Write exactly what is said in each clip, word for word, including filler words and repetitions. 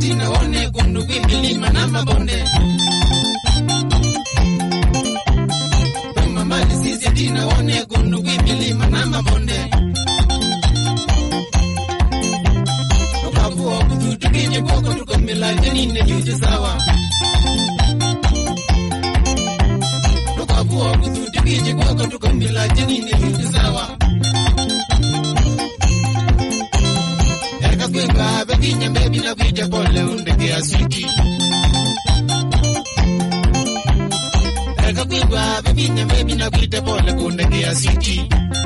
tina one kundu milima na mabonde. Mama sisi tina one kundu milima na mabonde. Kabuo kutu kinye boko tukomila janine yuji sawa. Kabuo kutu kinye boko tukomila janine yuji sawa. Kwinga beginya baby na kuita pole undeke asiki. Eka kwinga beginya baby na kuita pole undeke asiki.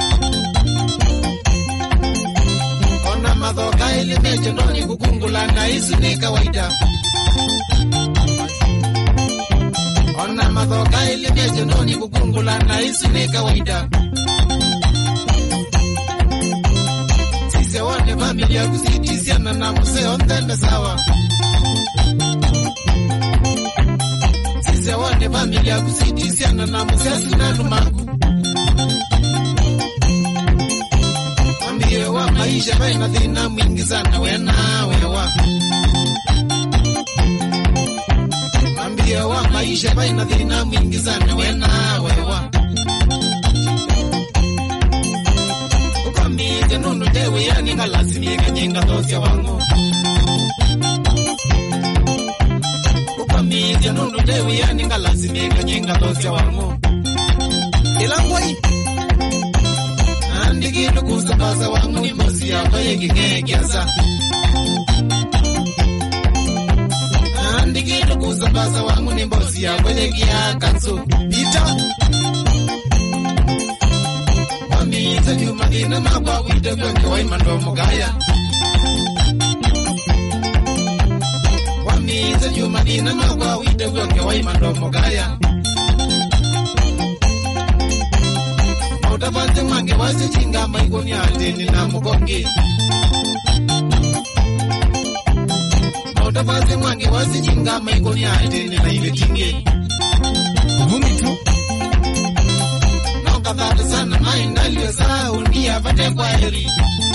Ona madhoka ile meche ndoni kukungula na isi ni kawaida. Ona madhoka ile meche ndoni kukungula na isi ni kawaida. Wane familia kusitisiana na museo ndende sawa. Sisi wane familia kusitisiana na museo sinanu mangu. Wambie wa maisha baina dhina mwingi sana wena wewa. Wambie wa maisha baina dhina mwingi sana wena wewa. Nunu dewe ya ninga lazimi kanyenga dosya wangu. Upamizi ya nunu dewe ya ninga lazimi kanyenga dosya wangu. Ilangwai Andikitu kusabaza wangu ni mbosi ya baye kike kiasa. Andikitu kusabaza wangu ni mbosi ya baye kia kansu. Ita Wamiza jumadina mabwa wida kwenye waimando mugaya. Wamiza jumadina mabwa wida kwenye waimando mugaya. Mautabaze mwange wase chinga maigoni ateni na mugongi. Mautabaze mwange wase chinga maigoni ateni na ile tinge. Vumi tu Kadhata sana mainda liyo saa undia vate kwa heri.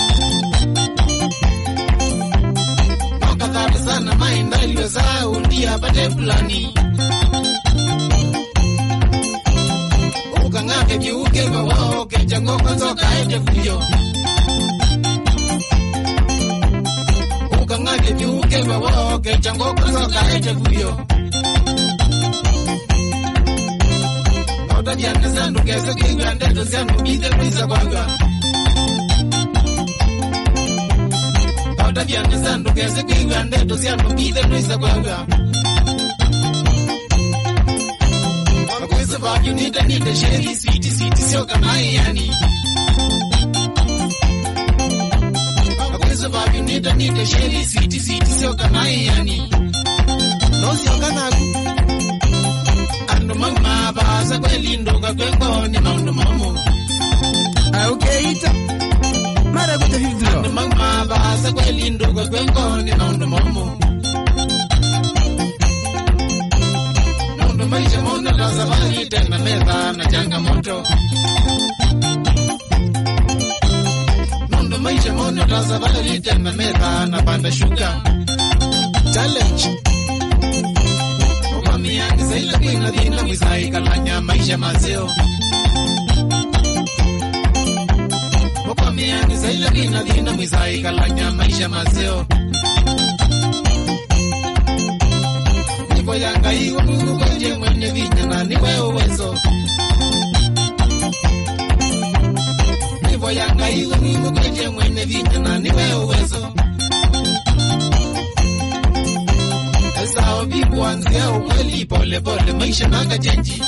Kadhata sana mainda liyo saa undia vate fulani. Ukangake kiuke wawao kechango kanzoka ete kuyo. Ukangake kiuke wawao kechango kanzoka ete kuyo. Diana Sandu kesa kinga ndeto sianu bide prisa kwanga. Oda Diana Sandu kesa kinga ndeto sianu bide prisa kwanga. Makweza babu nita nita sheri sweetie sweetie sio kama yani. Makweza babu nita nita sheri sweetie sweetie sio kama yani. No sio kana Mama basa kweli ndoga kwengo ni maundu mamu. Okay ita Mara kuta hivyo Mama basa kweli ndoga kwengo ni maundu mamu. Maundu maisha maundu la safari tena meza na changamoto. Maundu maisha maundu la safari tena meza na panda shuka. Challenge Miyangi zaila kwina dhina mwisai kalanya maisha mazeo. Mokwa miyangi zaila kwina dhina mwisai kalanya maisha mazeo. Nipo yanga hiyo mungu kwenye mwenye vinya na niwe uwezo. Nipo yanga hiyo mungu kwenye mwenye vinya na niwe uwezo. Sao vipu anzia ukweli pole pole maisha nanga chenji.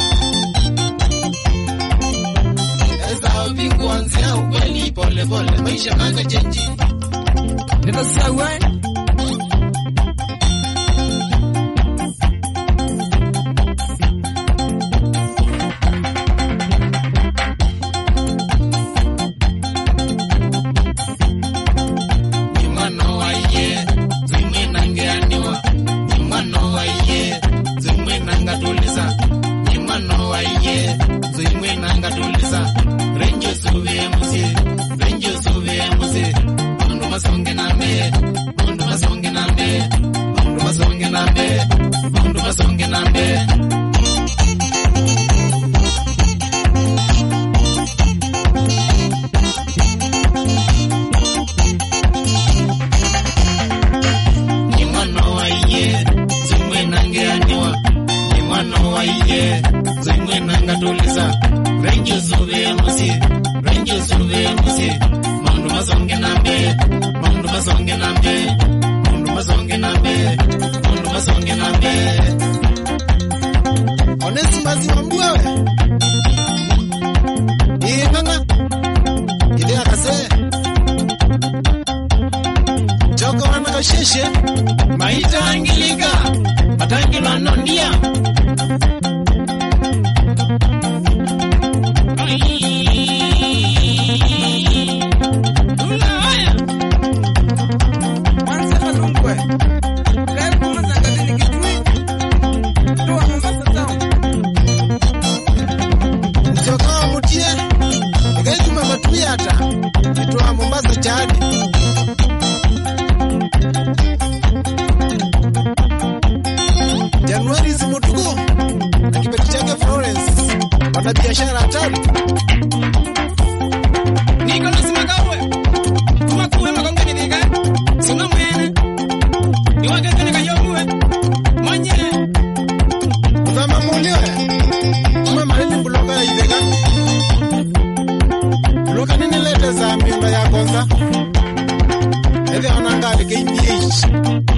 Sao vipu anzia ukweli pole pole maisha nanga chenji. Nito sawa Renjo sube muse, mundo masonge na me, mundo mazonge nambe, mundu mazonge nambe, mundu mazonge nambe. Onesimus Wambua. Inganga. Ile akase. Joko wana kasheshe. Maita angilika. Matangilo anondia. Nitoa Mombasa Chad. Januari Zimutuko na kibeti chake Florence wana biashara hatari. Niko nasema kawe kuma kuwe makonga nidika sina mwene iwake tena kayomwe manye kama mulio kuma malini buloka ya ideka buloka nini lete za mimba ya konza ede anangali K D H